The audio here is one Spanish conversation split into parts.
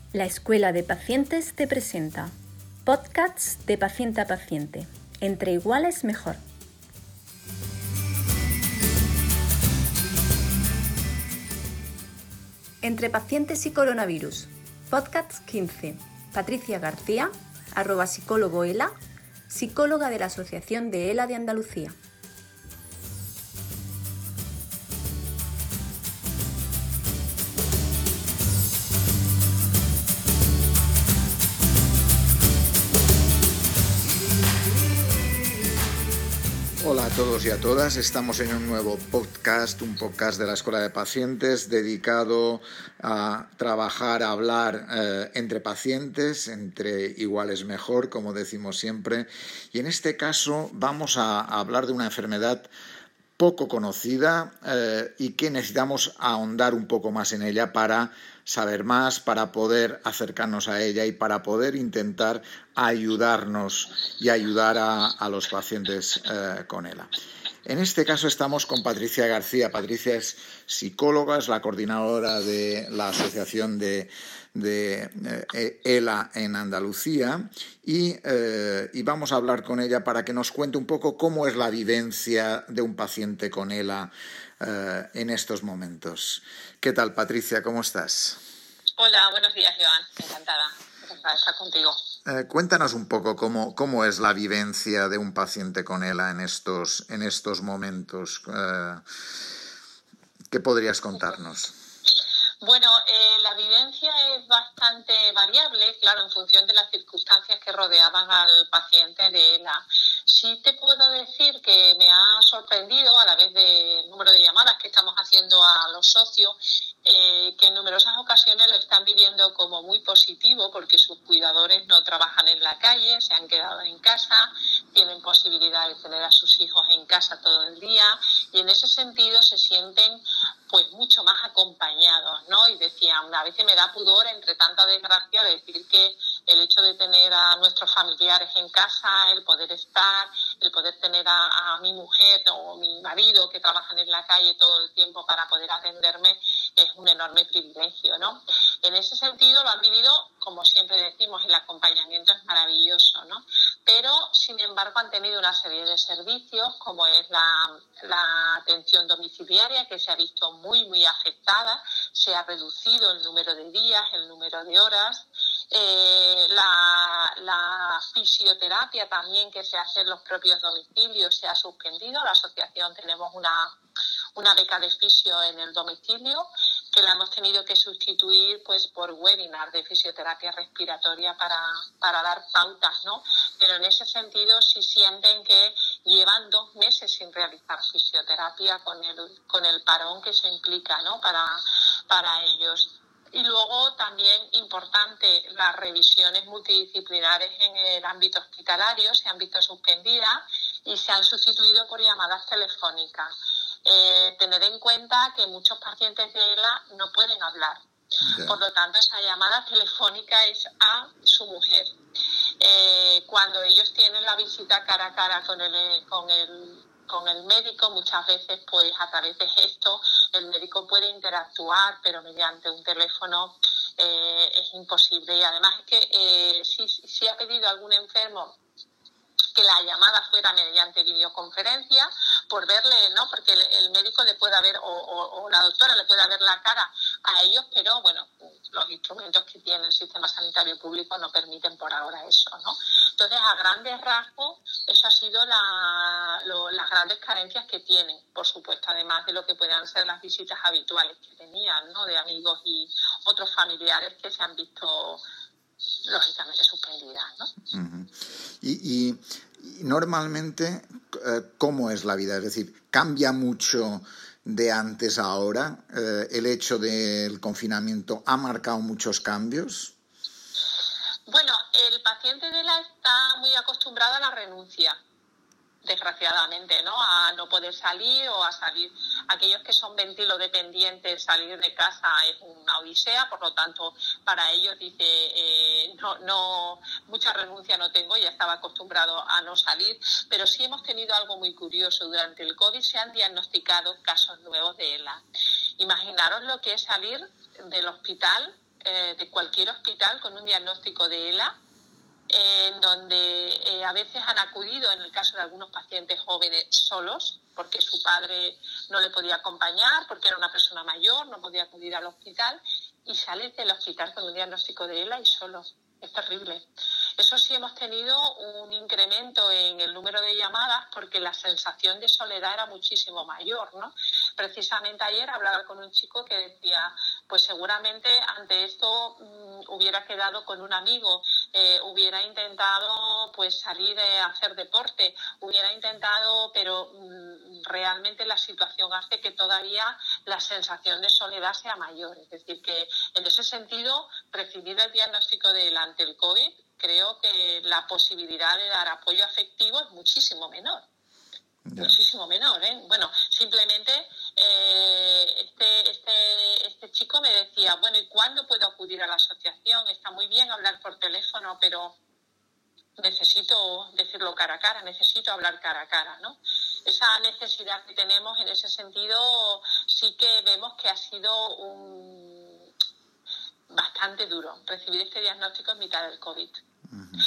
La Escuela de Pacientes te presenta podcasts de paciente a paciente. Entre iguales mejor. Entre pacientes y coronavirus. Podcast 15. Patricia García, @psicólogo ELA, psicóloga de la Asociación de ELA de Andalucía. Hola a todos y a todas, estamos en un nuevo podcast, un podcast de la Escuela de Pacientes dedicado a trabajar, a hablar entre pacientes, entre iguales mejor, como decimos siempre. Y en este caso vamos a hablar de una enfermedad poco conocida y que necesitamos ahondar un poco más en ella para saber más, para poder acercarnos a ella y para poder intentar ayudarnos y ayudar a los pacientes con ella. En este caso estamos con Patricia García. Patricia es psicóloga, es la coordinadora de la Asociación de ELA en Andalucía y vamos a hablar con ella para que nos cuente un poco cómo es la vivencia de un paciente con ELA en estos momentos. ¿Qué tal, Patricia? ¿Cómo estás? Hola, buenos días, Joan. Encantada de estar contigo. Cuéntanos un poco cómo es la vivencia de un paciente con ELA en estos momentos. ¿Qué podrías contarnos? Bueno, la vivencia es bastante variable, claro, en función de las circunstancias que rodeaban al paciente de ELA. Sí te puedo decir que me ha sorprendido, a la vez del número de llamadas que estamos haciendo a los socios, que en numerosas ocasiones lo están viviendo como muy positivo porque sus cuidadores no trabajan en la calle, se han quedado en casa, tienen posibilidad de tener a sus hijos en casa todo el día y en ese sentido se sienten pues mucho más acompañados, ¿no? Y decían, a veces me da pudor entre tanta desgracia decir que el hecho de tener a nuestros familiares en casa, el poder estar, el poder tener a mi mujer o mi marido que trabajan en la calle todo el tiempo para poder atenderme es un enorme privilegio, ¿no? En ese sentido lo han vivido, como siempre decimos, el acompañamiento es maravilloso, ¿no? Pero, sin embargo, han tenido una serie de servicios, como es la atención domiciliaria, que se ha visto muy afectada, se ha reducido el número de días, el número de horas, la fisioterapia también que se hace en los propios domicilios se ha suspendido. La asociación tenemos una beca de fisio en el domicilio que la hemos tenido que sustituir pues por webinar de fisioterapia respiratoria para dar pautas, ¿no? Pero en ese sentido sí sienten que llevan 2 meses sin realizar fisioterapia con el parón que se implica, ¿no? para ellos. Y luego también importante, las revisiones multidisciplinares en el ámbito hospitalario se han visto suspendidas y se han sustituido por llamadas telefónicas. Tener en cuenta que muchos pacientes de ELA no pueden hablar. Okay. Por lo tanto, esa llamada telefónica es a su mujer. Cuando ellos tienen la visita cara a cara con el médico, muchas veces pues a través de gestos el médico puede interactuar, pero mediante un teléfono es imposible. Y además es que si ha pedido algún enfermo que la llamada fuera mediante videoconferencia, por verle, ¿no? Porque el médico le pueda ver o la doctora le pueda ver la cara a ellos, pero bueno, los instrumentos que tiene el sistema sanitario público no permiten por ahora eso, ¿no? Entonces, a grandes rasgos, eso ha sido las grandes carencias que tienen, por supuesto, además de lo que puedan ser las visitas habituales que tenían, ¿no? De amigos y otros familiares que se han visto lógicamente suspendidas, ¿no? Uh-huh. Y normalmente, ¿cómo es la vida? Es decir, ¿cambia mucho de antes a ahora? ¿El hecho del confinamiento ha marcado muchos cambios? Bueno, el paciente de ELA está muy acostumbrado a la renuncia, desgraciadamente, ¿no? A no poder salir o a salir. Aquellos que son ventilodependientes, salir de casa es una odisea, por lo tanto, para ellos dice, no, mucha renuncia no tengo, ya estaba acostumbrado a no salir, pero sí hemos tenido algo muy curioso. Durante el COVID se han diagnosticado casos nuevos de ELA. Imaginaros lo que es salir del hospital de cualquier hospital con un diagnóstico de ELA, en donde a veces han acudido, en el caso de algunos pacientes jóvenes, solos, porque su padre no le podía acompañar, porque era una persona mayor, no podía acudir al hospital, y sale del hospital con un diagnóstico de ELA y solos. Es terrible. Eso sí, hemos tenido un incremento en el número de llamadas porque la sensación de soledad era muchísimo mayor, ¿no? Precisamente ayer hablaba con un chico que decía, pues seguramente ante esto hubiera quedado con un amigo, hubiera intentado pues salir a hacer deporte, hubiera intentado, pero realmente la situación hace que todavía la sensación de soledad sea mayor. Es decir, que en ese sentido, recibir el diagnóstico ante el COVID, creo que la posibilidad de dar apoyo afectivo es muchísimo menor. Yeah. Muchísimo menor, ¿eh? Bueno, simplemente este chico me decía, bueno, ¿y cuándo puedo acudir a la asociación? Está muy bien hablar por teléfono, pero necesito decirlo cara a cara, necesito hablar cara a cara, ¿no? Esa necesidad que tenemos en ese sentido sí que vemos que ha sido bastante duro recibir este diagnóstico en mitad del COVID. Uh-huh.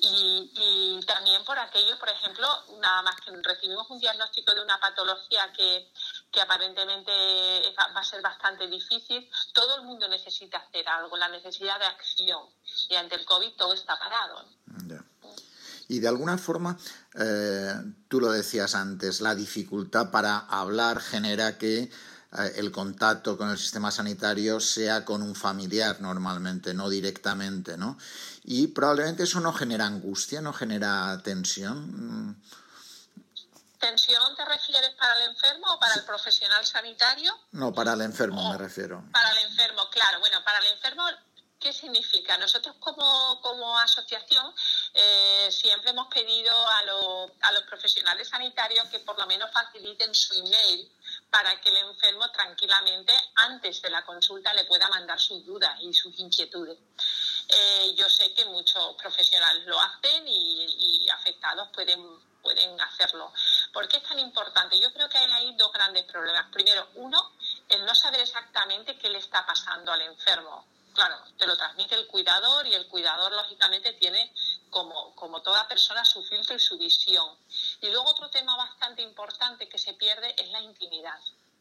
Y también por aquello, por ejemplo, nada más que recibimos un diagnóstico de una patología que aparentemente va a ser bastante difícil, todo el mundo necesita hacer algo, la necesidad de acción, y ante el COVID todo está parado, ¿no? Yeah. Y de alguna forma, tú lo decías antes, la dificultad para hablar genera que el contacto con el sistema sanitario sea con un familiar normalmente, no directamente, ¿no? Y probablemente eso no genera angustia, no genera tensión. ¿Tensión te refieres para el enfermo o para el profesional sanitario? No, para el enfermo me refiero. Para el enfermo, claro. Bueno, para el enfermo, ¿qué significa? Nosotros como asociación siempre hemos pedido a los profesionales sanitarios que por lo menos faciliten su email para que el enfermo tranquilamente antes de la consulta le pueda mandar sus dudas y sus inquietudes. Yo sé que muchos profesionales lo hacen y afectados pueden hacerlo. ¿Por qué es tan importante? Yo creo que hay ahí dos grandes problemas. Primero, uno, el no saber exactamente qué le está pasando al enfermo. Claro, te lo transmite el cuidador y el cuidador lógicamente tiene como toda persona su filtro y su visión. Y luego otro tema bastante importante que se pierde es la intimidad.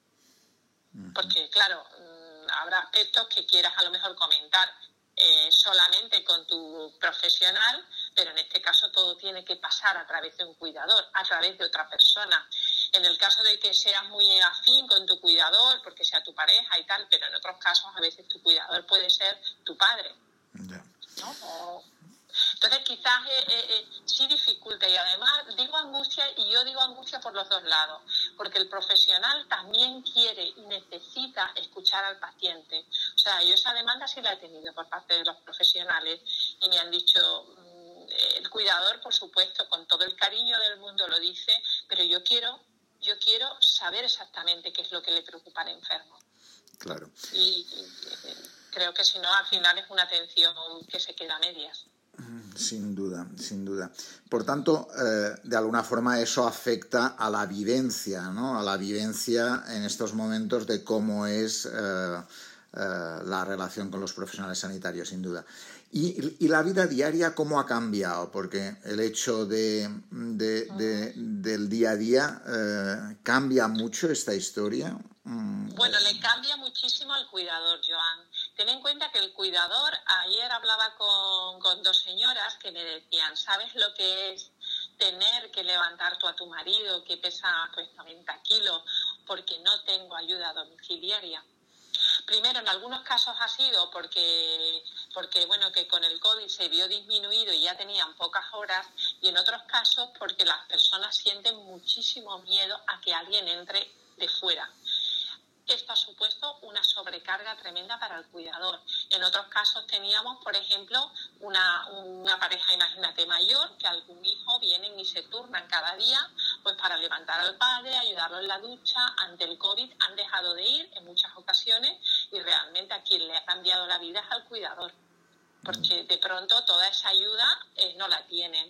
Porque claro, habrá aspectos que quieras a lo mejor comentar solamente con tu profesional, pero en este caso todo tiene que pasar a través de un cuidador, a través de otra persona. En el caso de que seas muy afín con tu cuidador, porque sea tu pareja y tal, pero en otros casos a veces tu cuidador puede ser tu padre, ¿no? Entonces quizás sí dificulta, y además digo angustia, y yo digo angustia por los dos lados, porque el profesional también quiere y necesita escuchar al paciente. O sea, yo esa demanda sí la he tenido por parte de los profesionales y me han dicho, el cuidador por supuesto con todo el cariño del mundo lo dice, pero yo quiero saber exactamente qué es lo que le preocupa al enfermo. Claro. Y creo que si no al final es una atención que se queda a medias. Sin duda, sin duda. Por tanto, de alguna forma eso afecta a la vivencia, ¿no? A la vivencia en estos momentos de cómo es la relación con los profesionales sanitarios, sin duda. Y la vida diaria, ¿cómo ha cambiado? Porque el hecho del día a día cambia mucho esta historia. Bueno, le cambia muchísimo al cuidador, Joan. Ten en cuenta que el cuidador, ayer hablaba con dos señoras que me decían, ¿sabes lo que es tener que levantar tú a tu marido que pesa pues 90 kilos porque no tengo ayuda domiciliaria? Primero, en algunos casos ha sido porque bueno, que con el COVID se vio disminuido y ya tenían pocas horas, y en otros casos porque las personas sienten muchísimo miedo a que alguien entre de fuera. Esto ha supuesto una sobrecarga tremenda para el cuidador. En otros casos teníamos, por ejemplo, una pareja, imagínate, mayor, que algún hijo vienen y se turnan cada día pues para levantar al padre, ayudarlo en la ducha. Ante el COVID han dejado de ir en muchas ocasiones y realmente a quien le ha cambiado la vida es al cuidador, porque de pronto toda esa ayuda no la tienen.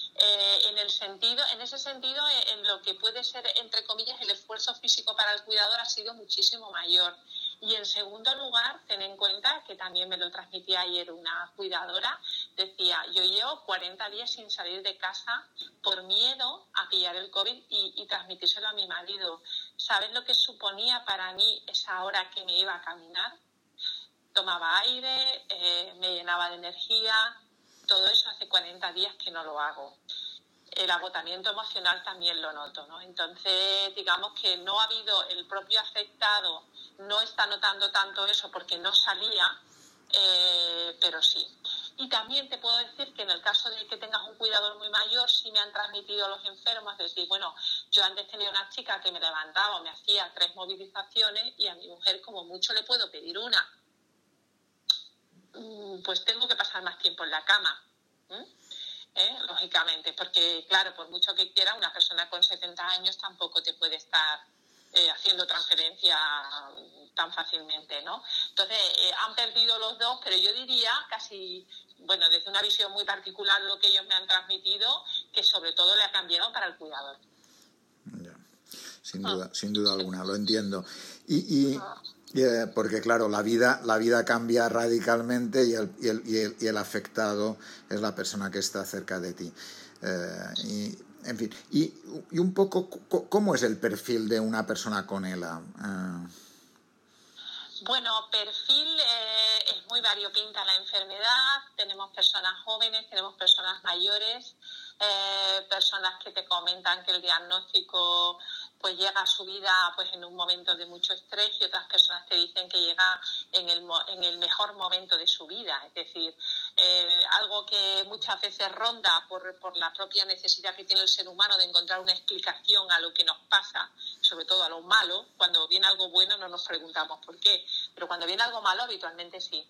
En ese sentido, en lo que puede ser, entre comillas, el esfuerzo físico para el cuidador ha sido muchísimo mayor. Y en segundo lugar, ten en cuenta que también me lo transmitía ayer una cuidadora, decía, yo llevo 40 días sin salir de casa por miedo a pillar el COVID y transmitírselo a mi marido. ¿Sabes lo que suponía para mí esa hora que me iba a caminar? Tomaba aire, me llenaba de energía, todo eso hace 40 días que no lo hago. El agotamiento emocional también lo noto, ¿no? Entonces, digamos que no ha habido, el propio afectado no está notando tanto eso porque no salía, pero sí. Y también te puedo decir que en el caso de que tengas un cuidador muy mayor, sí me han transmitido los enfermos, es decir, bueno, yo antes tenía una chica que me levantaba, me hacía 3 movilizaciones y a mi mujer como mucho le puedo pedir una. Pues tengo que pasar más tiempo en la cama. Lógicamente, porque claro, por mucho que quiera, una persona con 70 años tampoco te puede estar haciendo transferencia tan fácilmente, ¿no? Entonces, han perdido los dos, pero yo diría casi, bueno, desde una visión muy particular lo que ellos me han transmitido, que sobre todo le ha cambiado para el cuidador. Ya. Sin duda alguna, lo entiendo. Porque claro, la vida cambia radicalmente y el afectado es la persona que está cerca de ti. En fin, y un poco, ¿cómo es el perfil de una persona con ELA? Bueno, perfil es muy variopinta la enfermedad. Tenemos personas jóvenes, tenemos personas mayores, personas que te comentan que el diagnóstico pues llega a su vida pues en un momento de mucho estrés, y otras personas te dicen que llega en el mejor momento de su vida. Es decir, algo que muchas veces ronda por la propia necesidad que tiene el ser humano de encontrar una explicación a lo que nos pasa, sobre todo a lo malo. Cuando viene algo bueno no nos preguntamos por qué, pero cuando viene algo malo habitualmente sí.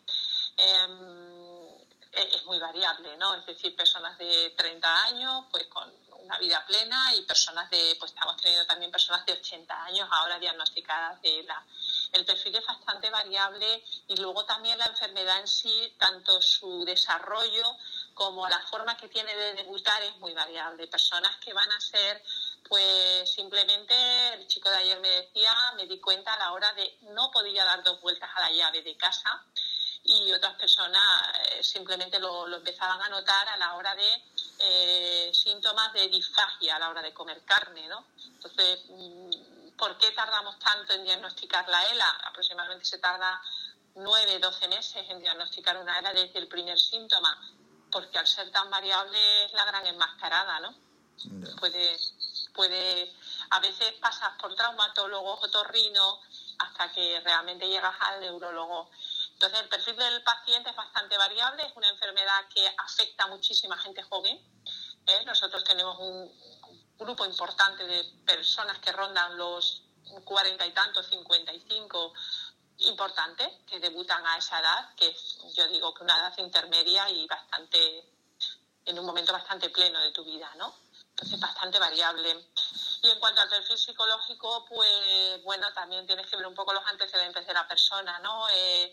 Es muy variable, ¿no? Es decir, personas de 30 años pues con una vida plena, y personas pues estamos teniendo también personas de 80 años ahora diagnosticadas de ELA. El perfil es bastante variable, y luego también la enfermedad en sí, tanto su desarrollo como la forma que tiene de debutar es muy variable. Personas que van a ser, pues simplemente, el chico de ayer me decía, me di cuenta a la hora de no podía dar 2 vueltas a la llave de casa, y otras personas simplemente lo empezaban a notar a la hora de síntomas de disfagia a la hora de comer carne, ¿no? Entonces, ¿por qué tardamos tanto en diagnosticar la ELA? Aproximadamente se tarda 9-12 meses en diagnosticar una ELA desde el primer síntoma, porque al ser tan variable es la gran enmascarada, ¿no? Yeah. Puede, a veces pasas por traumatólogos, otorrino, hasta que realmente llegas al neurólogo. Entonces, el perfil del paciente es bastante variable, es una enfermedad que afecta a muchísima gente joven. Nosotros tenemos un grupo importante de personas que rondan los 40 y tantos, 55, importantes, que debutan a esa edad, que es, yo digo, que una edad intermedia y en un momento bastante pleno de tu vida, ¿no? Entonces, bastante variable. Y en cuanto al perfil psicológico, pues bueno, también tienes que ver un poco los antecedentes de la persona, ¿no?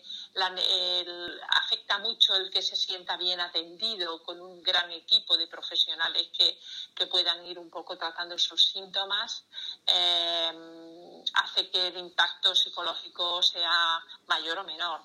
Afecta mucho el que se sienta bien atendido con un gran equipo de profesionales que puedan ir un poco tratando sus síntomas. Hace que el impacto psicológico sea mayor o menor.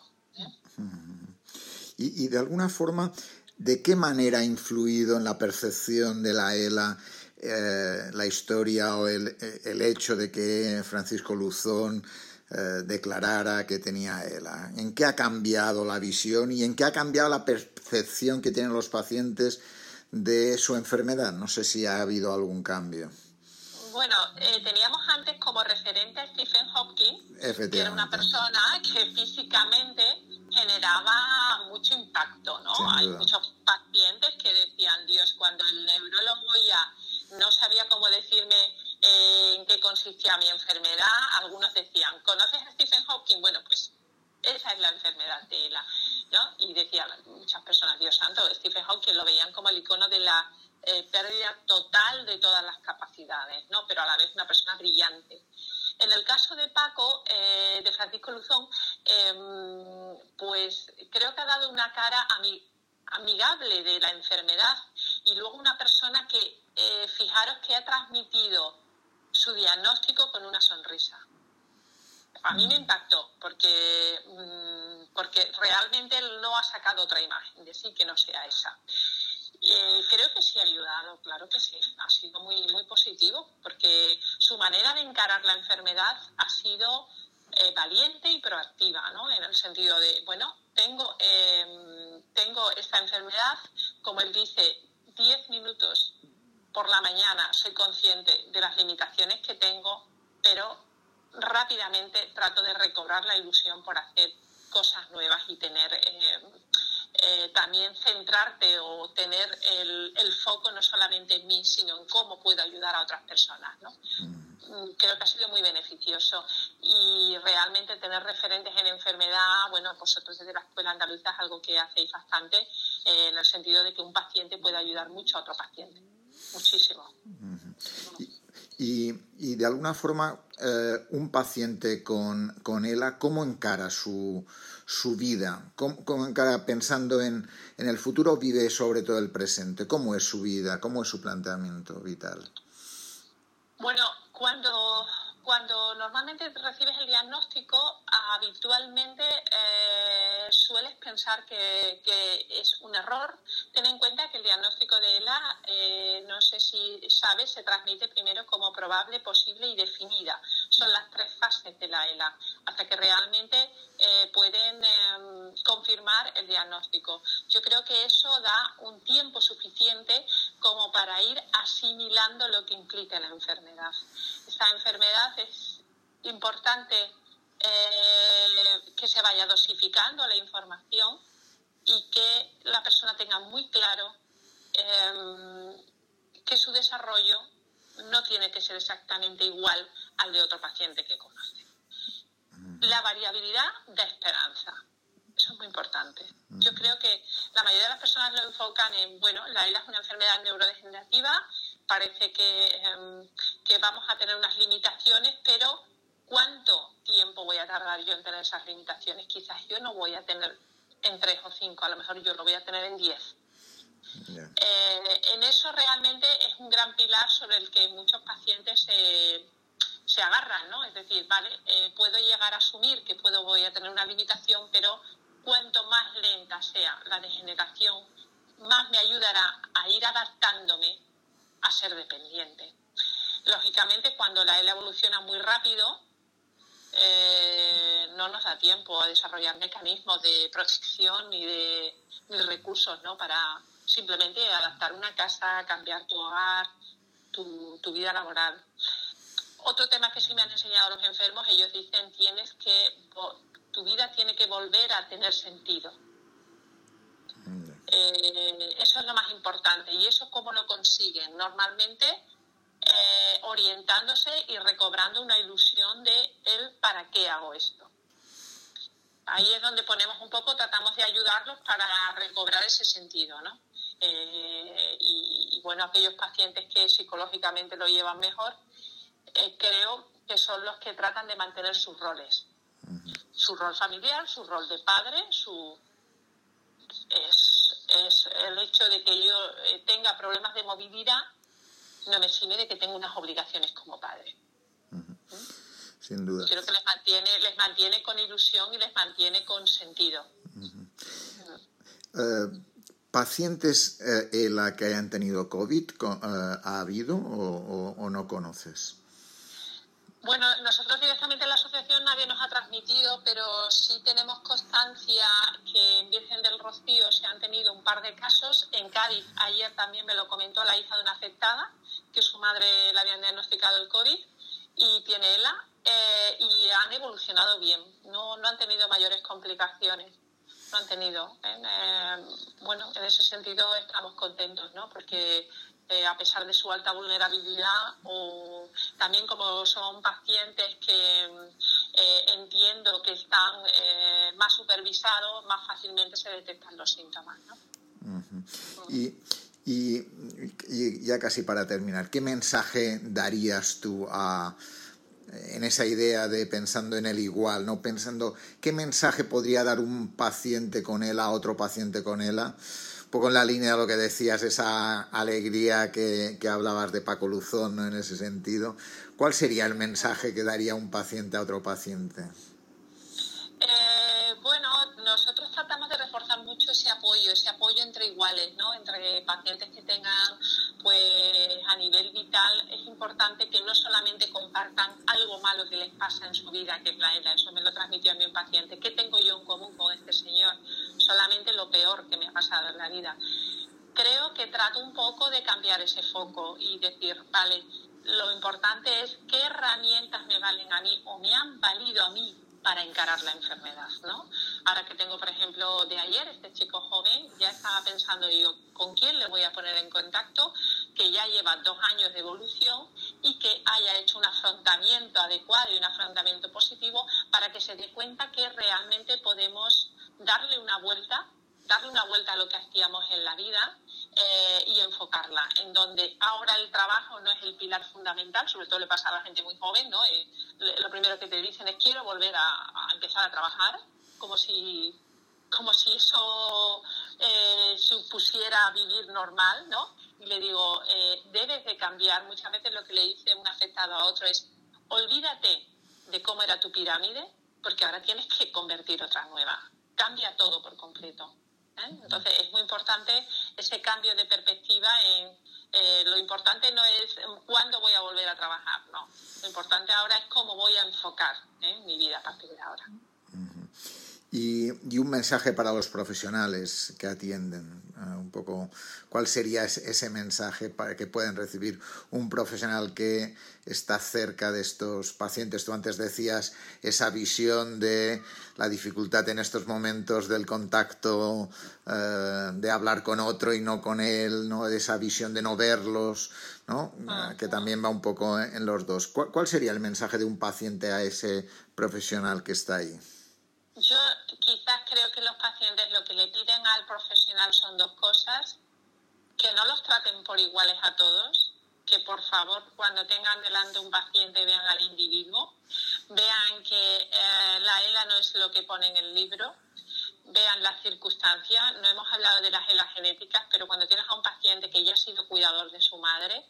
Y de alguna forma, ¿de qué manera ha influido en la percepción de la ELA la historia o el hecho de que Francisco Luzón declarara que tenía ELA? ¿En qué ha cambiado la visión y en qué ha cambiado la percepción que tienen los pacientes de su enfermedad? No sé si ha habido algún cambio. Bueno, teníamos antes como referente a Stephen Hawking, que era una persona que físicamente generaba mucho impacto, ¿no? Hay muchos pacientes que decían, Dios, cuando el neurólogo ya no sabía cómo decirme en qué consistía mi enfermedad, algunos decían, ¿conoces a Stephen Hawking? Bueno, pues esa es la enfermedad de ELA, ¿no? Y decían muchas personas, Dios santo, Stephen Hawking lo veían como el icono de la pérdida total de todas las capacidades, ¿no? Pero a la vez una persona brillante. En el caso de Paco, de Francisco Luzón, pues creo que ha dado una cara amigable de la enfermedad, y luego una persona que, fijaros que ha transmitido su diagnóstico con una sonrisa. A mí me impactó porque realmente él no ha sacado otra imagen de sí que no sea esa. Creo que sí ha ayudado, claro que sí, ha sido muy, muy positivo, porque su manera de encarar la enfermedad ha sido valiente y proactiva, ¿no? En el sentido de, bueno, tengo esta enfermedad, como él dice, 10 minutos por la mañana soy consciente de las limitaciones que tengo, pero rápidamente trato de recobrar la ilusión por hacer cosas nuevas y tener también centrarte o tener el foco no solamente en mí, sino en cómo puedo ayudar a otras personas, ¿no? Creo que ha sido muy beneficioso y realmente tener referentes en enfermedad, bueno, vosotros desde la Escuela Andaluza es algo que hacéis bastante en el sentido de que un paciente puede ayudar mucho a otro paciente, muchísimo. Y de alguna forma un paciente con ELA, ¿cómo encara su vida? ¿Cómo encara pensando en el futuro? ¿Vive sobre todo el presente? ¿Cómo es su vida? ¿Cómo es su planteamiento vital? Bueno, cuando normalmente recibes el diagnóstico, habitualmente sueles pensar que es un error. Ten en cuenta que el diagnóstico de ELA, no sé si sabes, se transmite primero como probable, posible y definida. Son las 3 fases de la ELA, hasta que realmente pueden confirmar el diagnóstico. Yo creo que eso da un tiempo suficiente como para ir asimilando lo que implica la enfermedad. Esta enfermedad es importante que se vaya dosificando la información y que la persona tenga muy claro que su desarrollo no tiene que ser exactamente igual al de otro paciente que conoce. La variabilidad da esperanza. Eso es muy importante. Yo creo que la mayoría de las personas lo enfocan en, bueno, la ELA es una enfermedad neurodegenerativa, parece que vamos a tener unas limitaciones, pero ¿cuánto tiempo voy a tardar yo en tener esas limitaciones? Quizás yo no voy a tener en 3 o 5, a lo mejor yo lo voy a tener en 10. Yeah. En eso realmente es un gran pilar sobre el que muchos pacientes se agarran, ¿no? Es decir, vale, puedo llegar a asumir que voy a tener una limitación, pero cuanto más lenta sea la degeneración, más me ayudará a ir adaptándome a ser dependiente. Lógicamente, cuando la ELA evoluciona muy rápido, no nos da tiempo a desarrollar mecanismos de protección ni recursos, ¿no? Para simplemente adaptar una casa, cambiar tu hogar, tu vida laboral. Otro tema que sí me han enseñado los enfermos, ellos dicen, tu vida tiene que volver a tener sentido. Eso es lo más importante. ¿Y eso cómo lo consiguen? Normalmente orientándose y recobrando una ilusión de el para qué hago esto. Ahí es donde ponemos un poco, tratamos de ayudarlos para recobrar ese sentido, ¿no? Y bueno, aquellos pacientes que psicológicamente lo llevan mejor, creo que son los que tratan de mantener sus roles. Su rol familiar, su rol de padre, es el hecho de que yo tenga problemas de movilidad, no me exime de que tengo unas obligaciones como padre. Sin duda. Creo que les mantiene con ilusión y les mantiene con sentido. ¿Pacientes ELA que hayan tenido COVID ha habido o no conoces? Bueno, nosotros directamente en la asociación nadie nos ha transmitido, pero sí tenemos constancia que en Virgen del Rocío se han tenido un par de casos. En Cádiz, ayer también me lo comentó la hija de una afectada, que su madre le habían diagnosticado el COVID y tiene ELA, y han evolucionado bien. No han tenido mayores complicaciones. No han tenido. Bueno, en ese sentido estamos contentos, ¿no? Porque a pesar de su alta vulnerabilidad, o también como son pacientes que entiendo que están más supervisados, más fácilmente se detectan los síntomas, ¿no? Y ya casi para terminar, ¿qué mensaje darías tú en esa idea de pensando en el igual, ¿no? Pensando, ¿qué mensaje podría dar un paciente con ELA a otro paciente con ELA? poco en la línea de lo que decías, esa alegría que hablabas de Paco Luzón, ¿no? En ese sentido, ¿cuál sería el mensaje que daría un paciente a otro paciente? Bueno, nosotros tratamos de reforzar mucho ese apoyo entre iguales, ¿no? Entre pacientes que tengan, pues a nivel vital, es importante que no solamente compartan algo malo que les pasa en su vida, que es la ELA, eso me lo transmitió a mí un paciente. ¿Qué tengo yo en común con este señor? Solamente lo peor que me ha pasado en la vida. Creo que trato un poco de cambiar ese foco y decir, vale, lo importante es qué herramientas me valen a mí o me han valido a mí para encarar la enfermedad, ¿no? Ahora que tengo, por ejemplo, de ayer, este chico joven, ya estaba pensando yo, ¿con quién le voy a poner en contacto? Que ya lleva 2 años de evolución y que haya hecho un afrontamiento adecuado y un afrontamiento positivo para que se dé cuenta que realmente podemos darle una vuelta a lo que hacíamos en la vida y enfocarla, en donde ahora el trabajo no es el pilar fundamental, sobre todo le pasa a la gente muy joven, ¿no? Lo primero que te dicen es quiero volver a empezar a trabajar, como si eso supusiera vivir normal, ¿no? Y le digo, debes de cambiar. Muchas veces lo que le dice un afectado a otro es olvídate de cómo era tu pirámide, porque ahora tienes que convertir otra nueva. Cambia todo por completo. Entonces es muy importante ese cambio de perspectiva lo importante no es cuándo voy a volver a trabajar, no. Lo importante ahora es cómo voy a enfocar mi vida a partir de ahora. Y un mensaje para los profesionales que atienden, un poco, ¿cuál sería ese mensaje para que puedan recibir un profesional que está cerca de estos pacientes? Tú antes decías esa visión de la dificultad en estos momentos del contacto, de hablar con otro y no con él, ¿no? Esa visión de no verlos, ¿no? Que también va un poco en los dos. ¿Cuál sería el mensaje de un paciente a ese profesional que está ahí? Yo quizás creo que los pacientes lo que le piden al profesional son 2 cosas: que no los traten por iguales a todos, que por favor cuando tengan delante un paciente vean al individuo, vean que la ELA no es lo que pone en el libro, vean las circunstancias. No hemos hablado de las ELA genéticas, pero cuando tienes a un paciente que ya ha sido cuidador de su madre,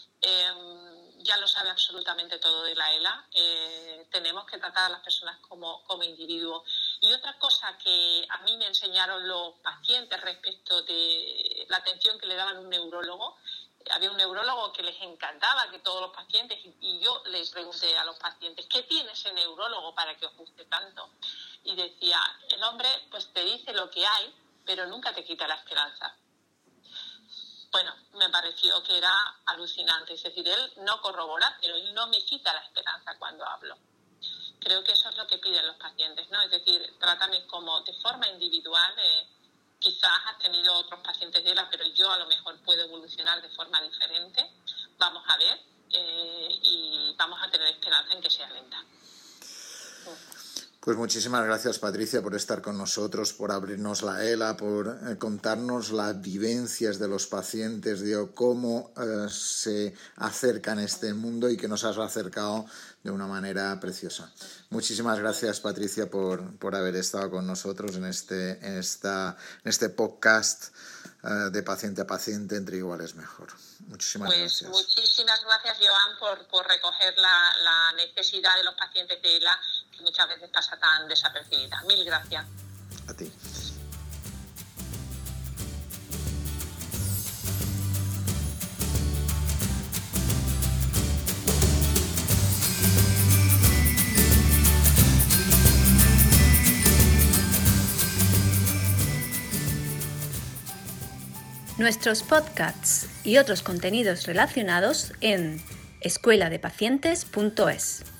ya lo sabe absolutamente todo de la ELA. Tenemos que tratar a las personas como individuos. Y otra cosa que a mí me enseñaron los pacientes respecto de la atención que le daban a un neurólogo, había un neurólogo que les encantaba que todos los pacientes, y yo les pregunté a los pacientes, ¿qué tiene ese neurólogo para que os guste tanto? Y decía, el hombre pues te dice lo que hay, pero nunca te quita la esperanza. Bueno, me pareció que era alucinante. Es decir, él no corrobora, pero él no me quita la esperanza cuando hablo. Creo que eso es lo que piden los pacientes, ¿no? Es decir, trátame como de forma individual. Quizás has tenido otros pacientes de ELA, pero yo a lo mejor puedo evolucionar de forma diferente. Vamos a ver y vamos a tener esperanza en que sea lenta. Pues muchísimas gracias, Patricia, por estar con nosotros, por abrirnos la ELA, por contarnos las vivencias de los pacientes, de cómo se acercan a este mundo y que nos has acercado de una manera preciosa. Muchísimas gracias, Patricia, por haber estado con nosotros en este podcast de paciente a paciente, entre iguales mejor. Muchísimas gracias. Muchísimas gracias, Joan, por recoger la necesidad de los pacientes de ELA, que muchas veces pasa tan desapercibida. Mil gracias. A ti. Nuestros podcasts y otros contenidos relacionados en escueladepacientes.es.